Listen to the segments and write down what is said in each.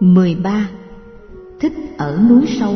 13. Thích ở núi sâu.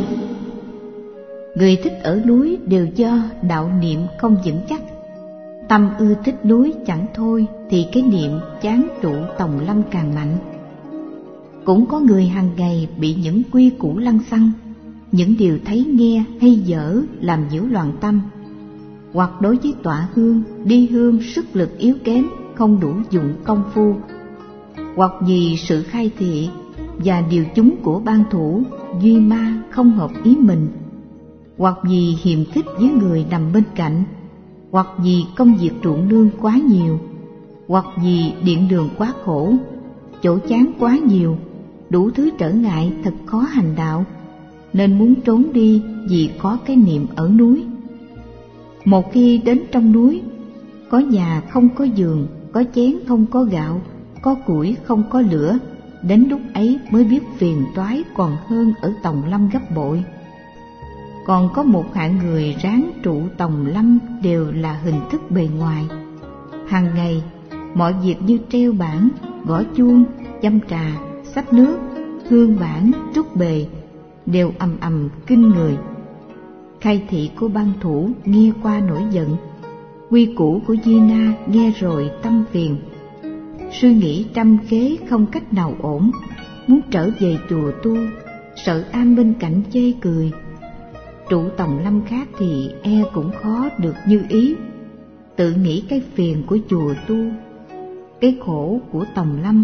Người thích ở núi đều do đạo niệm không vững chắc. Tâm ưa thích núi chẳng thôi thì cái niệm chán trụ tòng lâm càng mạnh. Cũng có người hàng ngày bị những quy củ lăng xăng, những điều thấy nghe hay dở làm nhiễu loạn tâm. Hoặc đối với tọa hương, đi hương sức lực yếu kém, không đủ dụng công phu. Hoặc vì sự khai thị và điều chúng của ban thủ, duy ma không hợp ý mình. Hoặc vì hiềm khích với người nằm bên cạnh. Hoặc vì công việc ruộng nương quá nhiều. Hoặc vì điện đường quá khổ, chỗ chán quá nhiều, đủ thứ trở ngại thật khó hành đạo, nên muốn trốn đi vì có cái niệm ở núi. Một khi đến trong núi, có nhà không có giường, có chén không có gạo, có củi không có lửa, đến lúc ấy mới biết phiền toái còn hơn ở tòng lâm gấp bội. Còn có một hạng người ráng trụ tòng lâm đều là hình thức bề ngoài. Hàng ngày, mọi việc như treo bảng, gõ chuông, châm trà, xách nước, hương bản, trúc bề đều ầm ầm kinh người. Khai thị của ban thủ nghe qua nổi giận, quy củ của Di Na nghe rồi tâm phiền. Suy nghĩ trăm kế không cách nào ổn, muốn trở về chùa tu, sợ am bên cạnh chê cười. Trụ tòng lâm khác thì e cũng khó được như ý, tự nghĩ cái phiền của chùa tu, cái khổ của tòng lâm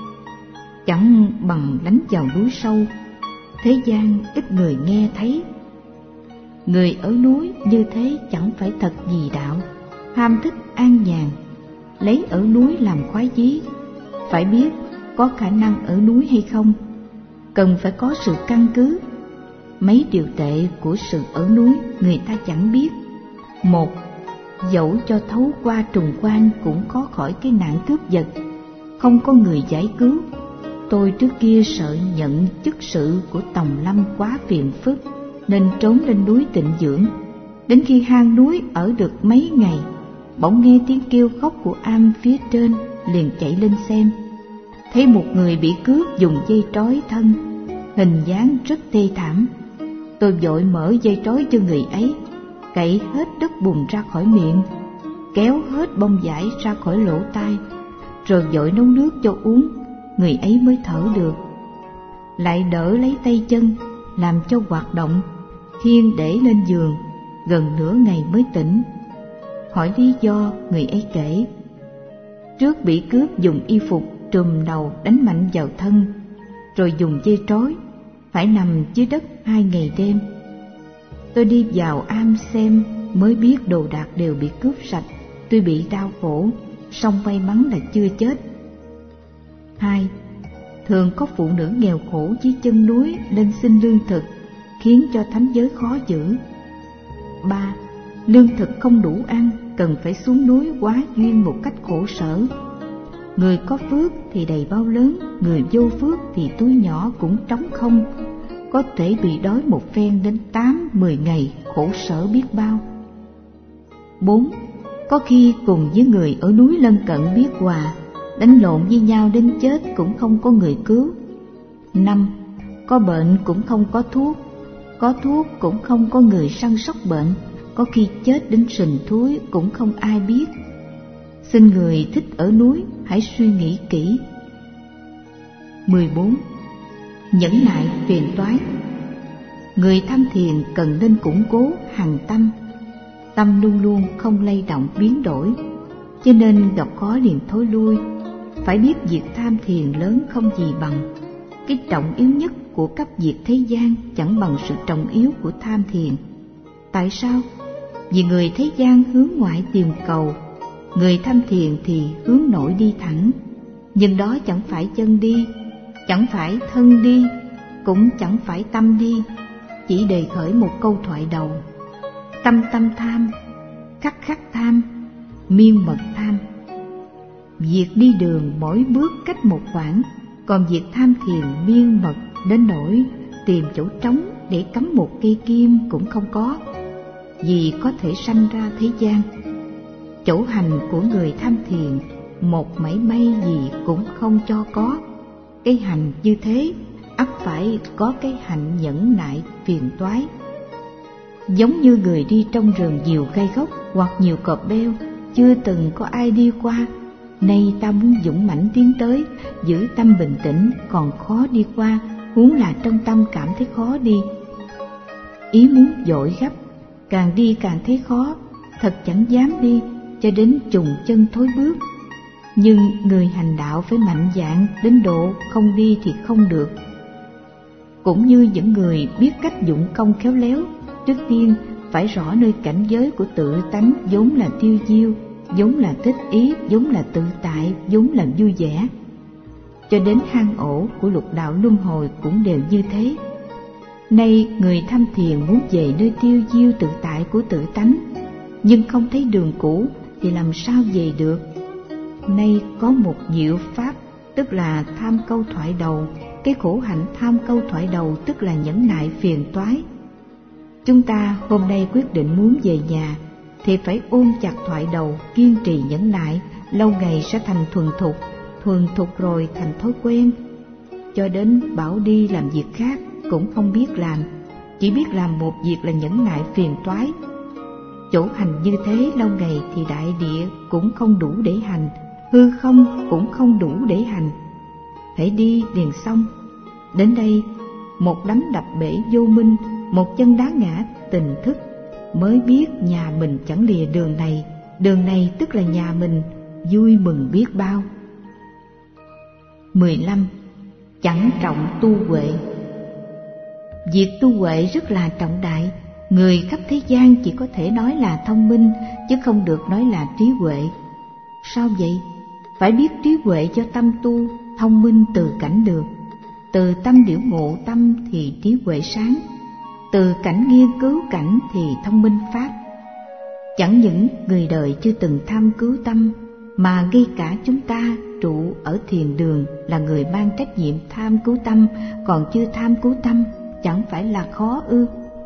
chẳng bằng đánh vào núi sâu. Thế gian ít người nghe thấy. Người ở núi như thế chẳng phải thật gì đạo, ham thích an nhàn, lấy ở núi làm khoái chí. Phải biết có khả năng ở núi hay không, cần phải có sự căn cứ. Mấy điều tệ của sự ở núi người ta chẳng biết. Một, dẫu cho thấu qua trùng quan cũng khó khỏi cái nạn cướp giật, không có người giải cứu. Tôi trước kia sợ nhận chức sự của tòng lâm quá phiền phức, nên trốn lên núi tịnh dưỡng. Đến khi hang núi ở được mấy ngày, bỗng nghe tiếng kêu khóc của am phía trên, liền chạy lên xem. Thấy một người bị cướp dùng dây trói thân, hình dáng rất thê thảm. Tôi vội mở dây trói cho người ấy, cậy hết đất bùn ra khỏi miệng, kéo hết bông vải ra khỏi lỗ tai, rồi vội nấu nước cho uống, người ấy mới thở được. Lại đỡ lấy tay chân, làm cho hoạt động, khiêng để lên giường, gần nửa ngày mới tỉnh. Hỏi lý do, người ấy kể: trước bị cướp dùng y phục trùm đầu đánh mạnh vào thân, rồi dùng dây trói, phải nằm dưới đất 2 ngày đêm. Tôi đi vào am xem mới biết đồ đạc đều bị cướp sạch. Tuy bị đau khổ, song may mắn là chưa chết. 2. Thường có phụ nữ nghèo khổ dưới chân núi lên xin lương thực, khiến cho thánh giới khó giữ. 3. Lương thực không đủ ăn, cần phải xuống núi hóa duyên một cách khổ sở. Người có phước thì đầy bao lớn, người vô phước thì túi nhỏ cũng trống không, có thể bị đói một phen đến 8-10 ngày, khổ sở biết bao. 4. Có khi cùng với người ở núi lân cận biết hòa, đánh lộn với nhau đến chết cũng không có người cứu. 5. Có bệnh cũng không có thuốc, có thuốc cũng không có người săn sóc bệnh, có khi chết đến sình thúi cũng không ai biết. Xin người thích ở núi hãy suy nghĩ kỹ. 14. Nhẫn nại phiền toái. Người tham thiền cần nên củng cố hằng tâm. Tâm luôn luôn không lay động biến đổi, cho nên gặp khó liền thối lui. Phải biết việc tham thiền lớn không gì bằng. Cái trọng yếu nhất của các việc thế gian chẳng bằng sự trọng yếu của tham thiền. Tại sao? Vì người thế gian hướng ngoại tìm cầu, người tham thiền thì hướng nội đi thẳng. Nhưng đó chẳng phải chân đi, chẳng phải thân đi, cũng chẳng phải tâm đi. Chỉ đề khởi một câu thoại đầu: tâm tâm tham, khắc khắc tham, miên mật tham. Việc đi đường mỗi bước cách một khoảng, còn việc tham thiền miên mật đến nỗi tìm chỗ trống để cắm một cây kim cũng không có, vì có thể sanh ra thế gian. Chỗ hành của người tham thiền một mảy may gì cũng không cho có. Cái hành như thế ắt phải có cái hạnh nhẫn nại phiền toái. Giống như người đi trong rừng nhiều cây gốc hoặc nhiều cọp beo, chưa từng có ai đi qua, nay ta muốn dũng mãnh tiến tới, giữ tâm bình tĩnh còn khó đi qua, huống là trong tâm cảm thấy khó đi. Ý muốn vội gấp, càng đi càng thấy khó, thật chẳng dám đi, cho đến chùng chân thối bước. Nhưng người hành đạo phải mạnh dạn đến độ không đi thì không được. Cũng như những người biết cách dụng công khéo léo, trước tiên phải rõ nơi cảnh giới của tự tánh vốn là tiêu diêu, vốn là thích ý, vốn là tự tại, vốn là vui vẻ. Cho đến hang ổ của lục đạo luân hồi cũng đều như thế. Nay người tham thiền muốn về nơi tiêu diêu tự tại của tự tánh, nhưng không thấy đường cũ thì làm sao về được? Nay có một diệu pháp, tức là tham câu thoại đầu. Cái khổ hạnh tham câu thoại đầu tức là nhẫn nại phiền toái. Chúng ta hôm nay quyết định muốn về nhà thì phải ôm chặt thoại đầu, kiên trì nhẫn nại, lâu ngày sẽ thành thuần thục rồi thành thói quen. Cho đến bảo đi làm việc khác cũng không biết làm, chỉ biết làm một việc là nhẫn nại phiền toái. Chỗ hành như thế lâu ngày thì đại địa cũng không đủ để hành, hư không cũng không đủ để hành. Hãy đi liền xong. Đến đây, một đấm đập bể vô minh, một chân đá ngã tình thức, mới biết nhà mình chẳng lìa đường này tức là nhà mình, vui mừng biết bao. 15. Chẳng trọng tu huệ. Việc tu huệ rất là trọng đại. Người khắp thế gian chỉ có thể nói là thông minh, chứ không được nói là trí huệ. Sao vậy? Phải biết trí huệ cho tâm tu, thông minh từ cảnh được. Từ tâm biểu ngộ tâm thì trí huệ sáng, từ cảnh nghiên cứu cảnh thì thông minh phát. Chẳng những người đời chưa từng tham cứu tâm, mà ngay cả chúng ta trụ ở thiền đường là người mang trách nhiệm tham cứu tâm, còn chưa tham cứu tâm, chẳng phải là khó ư?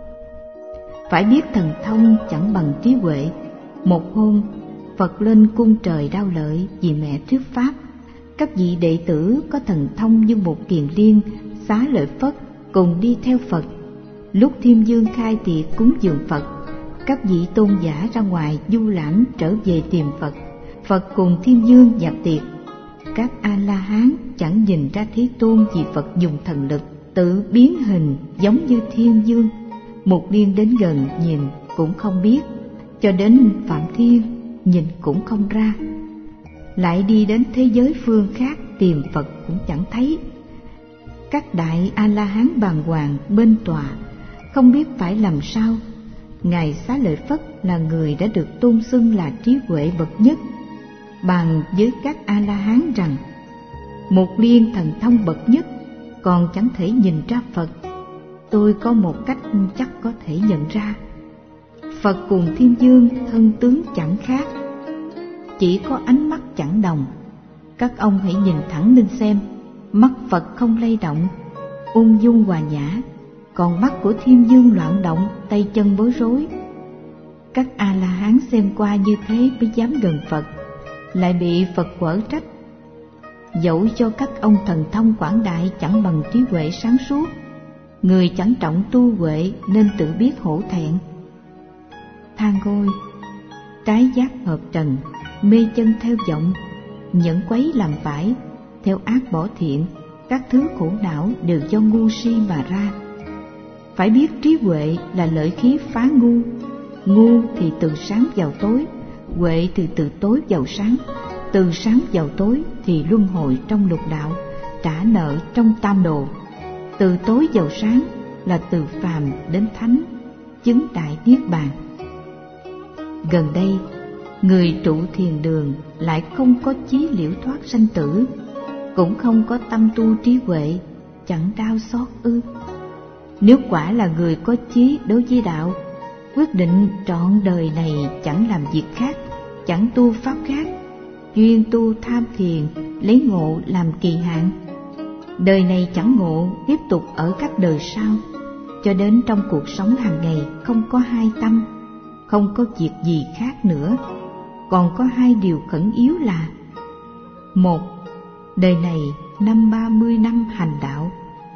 Phải biết thần thông chẳng bằng trí huệ. Một hôm, Phật lên cung trời Đao Lợi vì mẹ thuyết pháp. Các vị đệ tử có thần thông như một kiền liên, Xá Lợi Phất cùng đi theo Phật. Lúc Thiên Dương khai tiệc cúng dường Phật, các vị tôn giả ra ngoài du lãm trở về tìm Phật. Phật cùng Thiên Dương dạp tiệc. Các A-la-hán chẳng nhìn ra Thế Tôn vì Phật dùng thần lực tự biến hình giống như Thiên Dương. Mục Liên đến gần nhìn cũng không biết, cho đến Phạm Thiên nhìn cũng không ra. Lại đi đến thế giới phương khác tìm Phật cũng chẳng thấy. Các đại A-la-hán bàng hoàng bên tòa, không biết phải làm sao. Ngài Xá Lợi Phất là người đã được tôn xưng là trí huệ bậc nhất, bàn với các A-la-hán rằng: Mục Liên thần thông bậc nhất, còn chẳng thể nhìn ra Phật. Tôi có một cách chắc có thể nhận ra. Phật cùng Thiên Dương thân tướng chẳng khác, chỉ có ánh mắt chẳng đồng. Các ông hãy nhìn thẳng lên xem, mắt Phật không lay động, ung dung hòa nhã, còn mắt của Thiên Dương loạn động, tay chân bối rối. Các A-la-hán xem qua như thế mới dám gần Phật, lại bị Phật quở trách: Dẫu cho các ông thần thông quảng đại chẳng bằng trí huệ sáng suốt, người chẳng trọng tu huệ nên tự biết hổ thẹn. Than ngôi, trái giác hợp trần, mê chân theo vọng, nhẫn quấy làm phải, theo ác bỏ thiện, các thứ khổ não đều do ngu si mà ra. Phải biết trí huệ là lợi khí phá ngu. Ngu thì từ sáng vào tối, huệ thì từ tối vào sáng, từ sáng vào tối thì luân hồi trong lục đạo, trả nợ trong tam đồ. Từ tối vào sáng là từ phàm đến thánh, chứng đại niết bàn. Gần đây, người trụ thiền đường lại không có chí liễu thoát sanh tử, cũng không có tâm tu trí huệ, chẳng đau xót ư? Nếu quả là người có chí đối với đạo, quyết định trọn đời này chẳng làm việc khác, chẳng tu pháp khác, chuyên tu tham thiền, lấy ngộ làm kỳ hạn. Đời này chẳng ngộ, tiếp tục ở các đời sau, cho đến trong cuộc sống hàng ngày không có hai tâm, không có việc gì khác nữa. Còn có hai điều khẩn yếu là: một, đời này 30 năm hành đạo;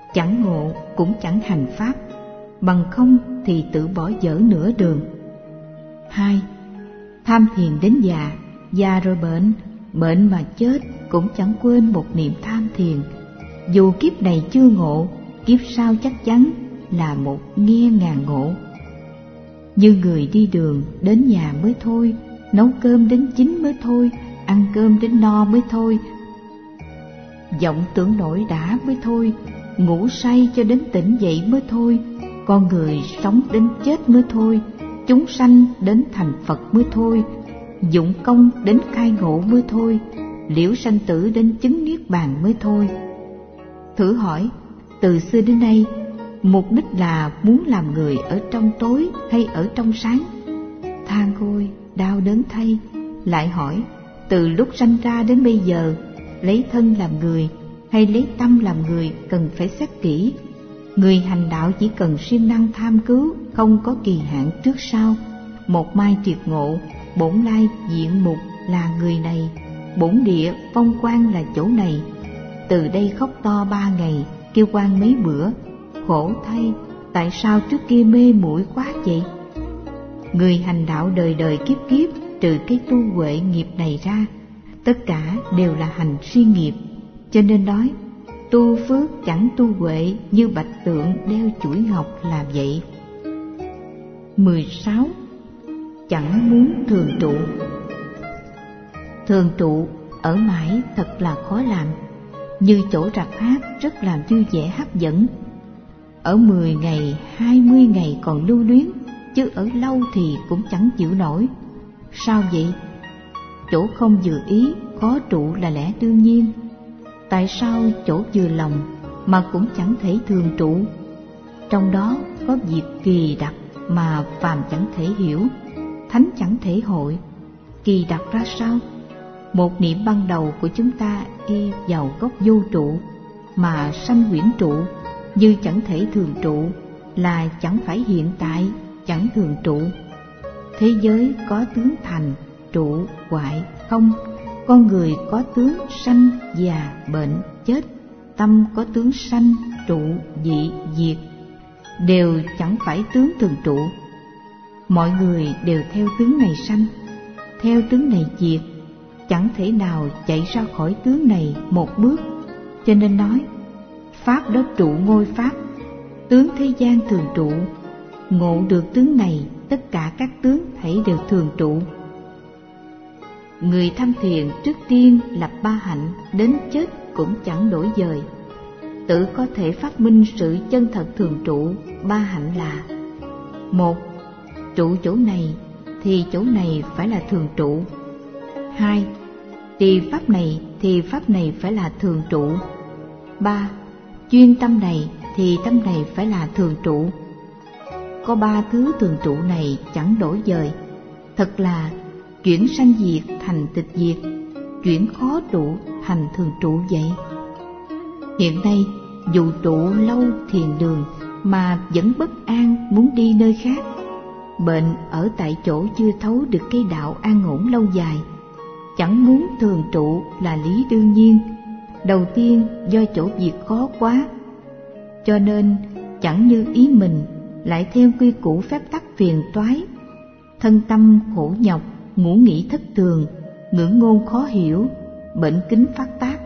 chẳng ngộ cũng chẳng hành pháp, bằng không thì tự bỏ dở nửa đường. 2. Tham thiền đến già rồi bệnh mà chết cũng chẳng quên một niệm tham thiền. Dù kiếp này chưa ngộ, kiếp sau chắc chắn là một nghe ngàn ngộ. Như người đi đường đến nhà mới thôi, nấu cơm đến chín mới thôi, ăn cơm đến no mới thôi, vọng tưởng nổi đã mới thôi, ngủ say cho đến tỉnh dậy mới thôi, con người sống đến chết mới thôi, chúng sanh đến thành Phật mới thôi, dụng công đến khai ngộ mới thôi, liễu sanh tử đến chứng niết bàn mới thôi. Thử hỏi, từ xưa đến nay, mục đích là muốn làm người ở trong tối hay ở trong sáng? Than ôi, đau đớn thay. Lại hỏi, từ lúc sanh ra đến bây giờ, lấy thân làm người hay lấy tâm làm người cần phải xét kỹ. Người hành đạo chỉ cần siêng năng tham cứu, không có kỳ hạn trước sau. Một mai triệt ngộ, bổn lai diện mục là người này, bổn địa phong quang là chỗ này. Từ đây khóc to 3 ngày, kêu quan mấy bữa. Khổ thay, tại sao trước kia mê muội quá vậy? Người hành đạo đời đời kiếp kiếp, trừ cái tu huệ nghiệp này ra, tất cả đều là hành suy nghiệp. Cho nên nói, tu phước chẳng tu huệ, như bạch tượng đeo chuỗi ngọc là vậy. 16. Chẳng muốn thường trụ. Thường trụ ở mãi thật là khó làm. Như chỗ rạp hát rất làm vui vẻ hấp dẫn. Ở 10 ngày, 20 ngày còn lưu luyến, chứ ở lâu thì cũng chẳng chịu nổi. Sao vậy? Chỗ không vừa ý, khó trụ là lẽ đương nhiên. Tại sao chỗ vừa lòng mà cũng chẳng thể thường trụ? Trong đó có việc kỳ đặc mà phàm chẳng thể hiểu, thánh chẳng thể hội. Kỳ đặc ra sao? Một niệm ban đầu của chúng ta y vào gốc vô trụ mà sanh huyễn trụ, như chẳng thể thường trụ là chẳng phải hiện tại chẳng thường trụ. Thế giới có tướng thành, trụ, hoại, không. Con người có tướng sanh, già, bệnh, chết. Tâm có tướng sanh, trụ, dị, diệt, đều chẳng phải tướng thường trụ. Mọi người đều theo tướng này sanh, theo tướng này diệt, chẳng thể nào chạy ra khỏi tướng này một bước. Cho nên nói, pháp đó trụ ngôi pháp, tướng thế gian thường trụ. Ngộ được tướng này, tất cả các tướng thảy đều thường trụ. Người tham thiền trước tiên lập 3 hạnh, đến chết cũng chẳng đổi dời. Tự có thể phát minh sự chân thật thường trụ 3 hạnh là: 1. Trụ chỗ này thì chỗ này phải là thường trụ. 2. Trì pháp này thì pháp này phải là thường trụ. 3. Chuyên tâm này thì tâm này phải là thường trụ. Có 3 thứ thường trụ này chẳng đổi dời. Thật là chuyển sanh diệt thành tịch diệt, chuyển khó trụ thành thường trụ vậy. Hiện nay dù trụ lâu thiền đường mà vẫn bất an, muốn đi nơi khác. Bệnh ở tại chỗ chưa thấu được cái đạo an ổn lâu dài, chẳng muốn thường trụ là lý đương nhiên. Đầu tiên do chỗ việc khó quá, cho nên chẳng như ý mình, lại theo quy củ phép tắc phiền toái. Thân tâm khổ nhọc, ngủ nghỉ thất thường, ngữ ngôn khó hiểu, bệnh kính phát tác.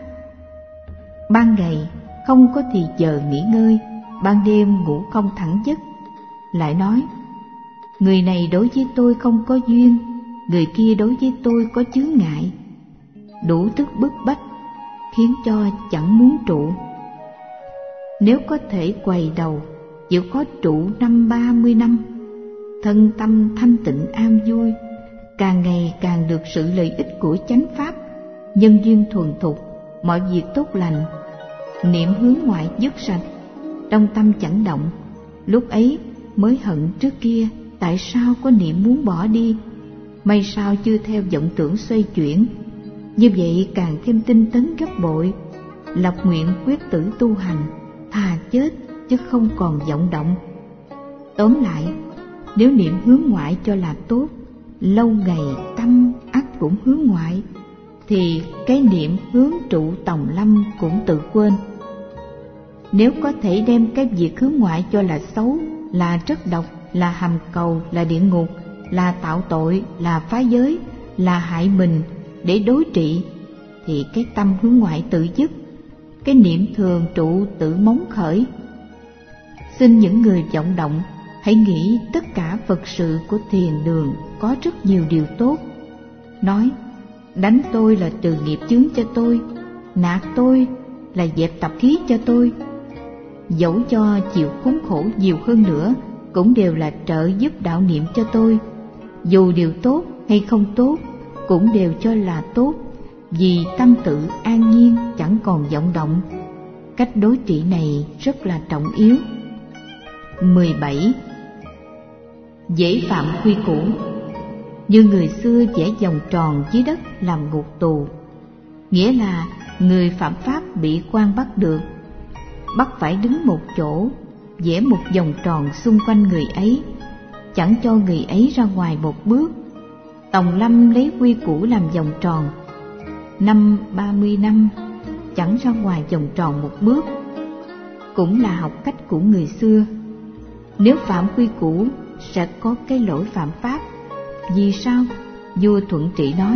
Ban ngày không có thì giờ nghỉ ngơi, ban đêm ngủ không thẳng giấc. Lại nói, người này đối với tôi không có duyên, người kia đối với tôi có chướng ngại, đủ thức bức bách, khiến cho chẳng muốn trụ. Nếu có thể quầy đầu, chịu khó trụ 50-30 năm, thân tâm thanh tịnh an vui, càng ngày càng được sự lợi ích của chánh pháp, nhân duyên thuần thục, mọi việc tốt lành, niệm hướng ngoại dứt sạch, trong tâm chẳng động. Lúc ấy mới hận trước kia tại sao có niệm muốn bỏ đi, may sao chưa theo vọng tưởng xoay chuyển. Như vậy càng thêm tinh tấn gấp bội, lập nguyện quyết tử tu hành, thà chết chứ không còn vọng động. Tóm lại, nếu niệm hướng ngoại cho là tốt, lâu ngày tâm ắt cũng hướng ngoại, thì cái niệm hướng trụ tòng lâm cũng tự quên. Nếu có thể đem cái việc hướng ngoại cho là xấu, là rất độc, là hầm cầu, là địa ngục, là tạo tội, là phá giới, là hại mình để đối trị, thì cái tâm hướng ngoại tự dứt, cái niệm thường trụ tự móng khởi. Xin những người vọng động hãy nghĩ tất cả Phật sự của thiền đường có rất nhiều điều tốt. Nói đánh tôi là trừ nghiệp chướng cho tôi, nạt tôi là dẹp tập khí cho tôi. Dẫu cho chịu khốn khổ nhiều hơn nữa cũng đều là trợ giúp đạo niệm cho tôi. Dù điều tốt hay không tốt cũng đều cho là tốt, vì tâm tự an nhiên chẳng còn vọng động. Cách đối trị này rất là trọng yếu. 17. Dễ phạm quy củ. Như người xưa vẽ vòng tròn dưới đất làm ngục tù, nghĩa là người phạm pháp bị quan bắt được, bắt phải đứng một chỗ, vẽ một vòng tròn xung quanh người ấy, chẳng cho người ấy ra ngoài một bước. Tòng Lâm lấy quy củ làm vòng tròn, năm 30 năm chẳng ra ngoài vòng tròn một bước, cũng là học cách của người xưa. Nếu phạm quy củ sẽ có cái lỗi phạm pháp. Vì sao? Vua Thuận Trị nói: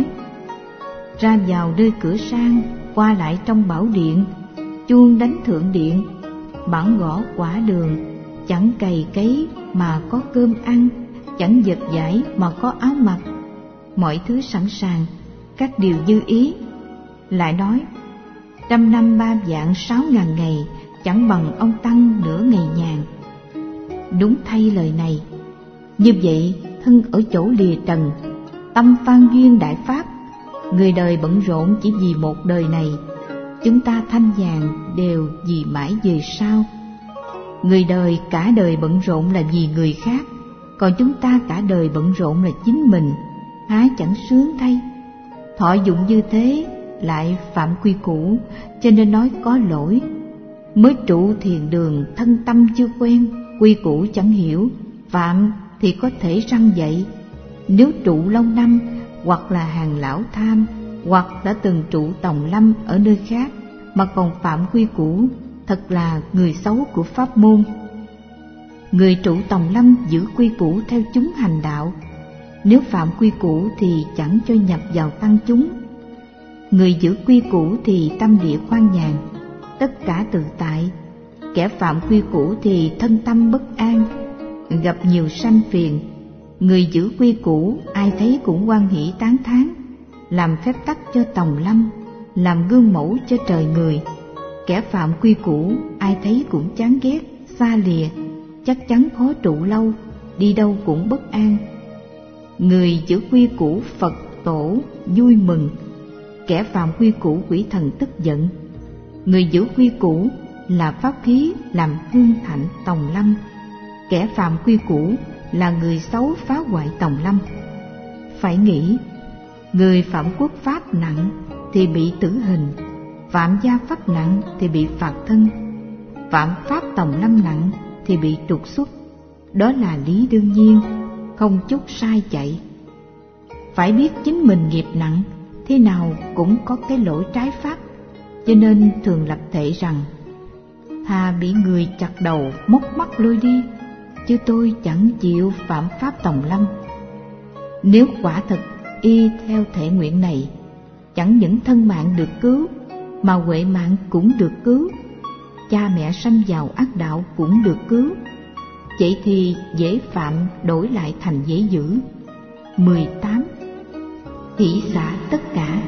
ra vào nơi cửa sang, qua lại trong bảo điện, chuông đánh thượng điện, bản gõ quả đường, chẳng cày cấy mà có cơm ăn, chẳng dệt vải mà có áo mặc, mọi thứ sẵn sàng, các điều như ý. Lại nói: 100 năm 3 vạn 6.000 ngày, chẳng bằng ông Tăng nửa ngày nhàn. Đúng thay lời này. Như vậy thân ở chỗ lìa trần, tâm phan duyên đại pháp. Người đời bận rộn chỉ vì một đời này, chúng ta thanh nhàn đều vì mãi về sau. Người đời cả đời bận rộn là vì người khác, còn chúng ta cả đời bận rộn là chính mình, há chẳng sướng thay. Thọ dụng như thế lại phạm quy củ, cho nên nói có lỗi. Mới trụ thiền đường thân tâm chưa quen, quy củ chẳng hiểu, phạm thì có thể răng dậy. Nếu trụ lâu năm, hoặc là hàng lão tham, hoặc đã từng trụ tòng lâm ở nơi khác mà còn phạm quy củ, thật là người xấu của pháp môn. Người trụ tòng lâm giữ quy củ theo chúng hành đạo, nếu phạm quy củ thì chẳng cho nhập vào tăng chúng. Người giữ quy củ thì tâm địa khoan nhàn, tất cả tự tại. Kẻ phạm quy củ thì thân tâm bất an, gặp nhiều sanh phiền. Người giữ quy củ ai thấy cũng hoan hỷ tán thán, làm phép tắc cho tòng lâm, làm gương mẫu cho trời người. Kẻ phạm quy củ ai thấy cũng chán ghét, xa lìa, chắc chắn khó trụ lâu, đi đâu cũng bất an. Người giữ quy củ Phật tổ vui mừng, kẻ phạm quy củ quỷ thần tức giận. Người giữ quy củ là pháp khí làm hương thạnh tòng lâm, kẻ phạm quy củ là người xấu phá hoại tòng lâm. Phải nghĩ, người phạm quốc pháp nặng thì bị tử hình, phạm gia pháp nặng thì bị phạt thân, phạm pháp tòng lâm nặng thì bị trục xuất. Đó là lý đương nhiên, không chút sai chạy. Phải biết chính mình nghiệp nặng, thế nào cũng có cái lỗi trái pháp, cho nên thường lập thệ rằng: thà bị người chặt đầu móc mắt lôi đi, chứ tôi chẳng chịu phạm pháp tòng lâm. Nếu quả thật y theo thệ nguyện này, chẳng những thân mạng được cứu, mà huệ mạng cũng được cứu, cha mẹ sanh vào ác đạo cũng được cứu. Vậy thì dễ phạm đổi lại thành dễ giữ. 18. Hỷ xả tất cả.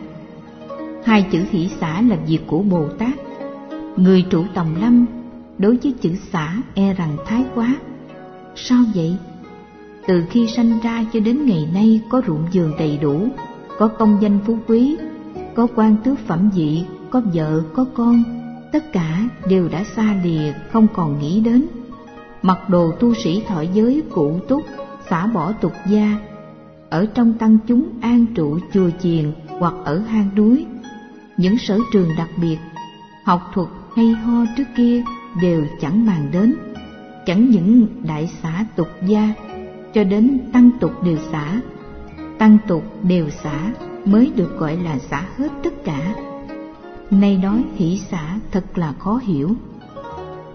Hai chữ hỷ xả là việc của Bồ Tát. Người trụ tòng lâm đối với chữ xả e rằng thái quá. Sao vậy? Từ khi sanh ra cho đến ngày nay có ruộng vườn đầy đủ, có công danh phú quý, có quan tước phẩm vị, có vợ, có con, tất cả đều đã xa lìa, không còn nghĩ đến. Mặc đồ tu sĩ thọ giới cụ túc, xả bỏ tục gia, ở trong tăng chúng an trụ chùa chiền hoặc ở hang núi. Những sở trường đặc biệt, học thuật hay ho trước kia đều chẳng màng đến. Chẳng những đại xả tục gia, cho đến tăng tục đều xả. Tăng tục đều xả mới được gọi là xả hết tất cả. Nay nói hỷ xả thật là khó hiểu.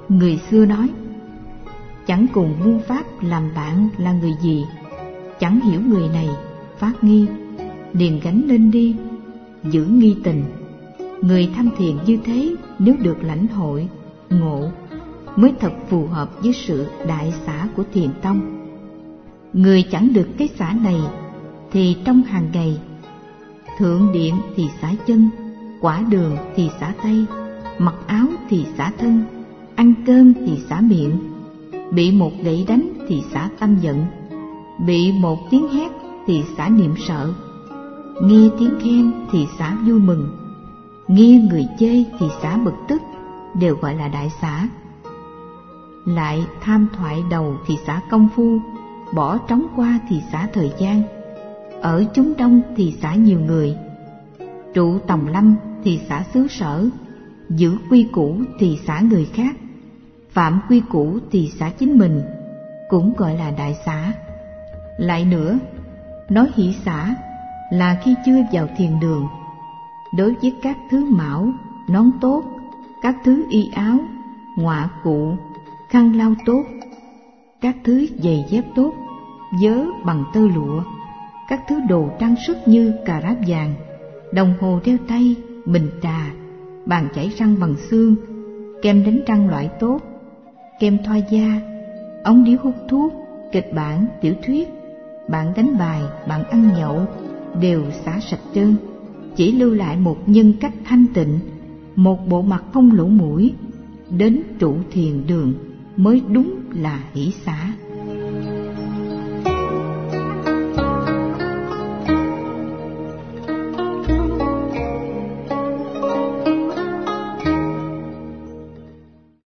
Người xưa nói, chẳng cùng muôn pháp làm bạn là người gì, chẳng hiểu người này phát nghi, liền gánh lên đi, giữ nghi tình. Người tham thiền như thế nếu được lãnh hội, ngộ, mới thật phù hợp với sự đại xả của Thiền tông. Người chẳng được cái xả này thì trong hàng ngày, thượng điện thì xả chân, quả đường thì xả tay, mặc áo thì xả thân, ăn cơm thì xả miệng, bị một gậy đánh thì xả tâm giận, bị một tiếng hét thì xả niệm sợ, nghe tiếng khen thì xả vui mừng, nghe người chê thì xả bực tức, đều gọi là đại xả. Lại tham thoại đầu thì xả công phu, bỏ trống qua thì xả thời gian, ở chúng đông thì xả nhiều người, trụ tòng lâm thì xả xứ sở, giữ quy củ thì xả người khác, phạm quy củ thì xả chính mình, cũng gọi là đại xả. Lại nữa, nói hỷ xả là khi chưa vào thiền đường, đối với các thứ mão, nón tốt, các thứ y áo, ngoạ cụ, khăn lau tốt, các thứ giày dép tốt, vớ bằng tơ lụa, các thứ đồ trang sức như cà ráp vàng, đồng hồ đeo tay, bình trà, bàn chải răng bằng xương, kem đánh răng loại tốt, kem thoa da, ống điếu hút thuốc, kịch bản, tiểu thuyết, bạn đánh bài, bạn ăn nhậu, đều xả sạch trơn, chỉ lưu lại một nhân cách thanh tịnh, một bộ mặt không lỗ mũi. Đến trụ thiền đường mới đúng là hỷ xả.